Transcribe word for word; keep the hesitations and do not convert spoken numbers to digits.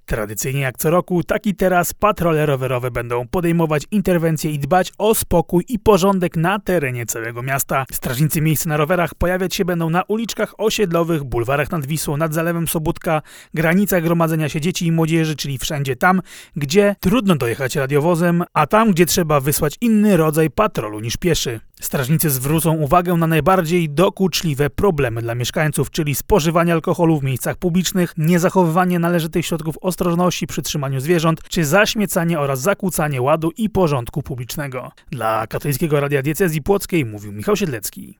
Tradycyjnie jak co roku, tak i teraz patrole rowerowe będą podejmować interwencje i dbać o spokój i porządek na terenie całego miasta. Strażnicy miejsc na rowerach pojawiać się będą na uliczkach osiedlowych, bulwarach nad Wisłą, nad Zalewem Sobótka, granicach gromadzenia się dzieci i młodzieży, czyli wszędzie tam, gdzie trudno dojechać radiowozem, a tam, gdzie trzeba wysłać inny rodzaj patrolu niż pieszy. Strażnicy zwrócą uwagę na najbardziej dokuczliwe problemy dla mieszkańców, czyli spożywanie alkoholu w miejscach publicznych, niezachowywanie należytych środków ostrożności przy trzymaniu zwierząt, czy zaśmiecanie oraz zakłócanie ładu i porządku publicznego. Dla Katolickiego Radia Diecezji Płockiej mówił Michał Siedlecki.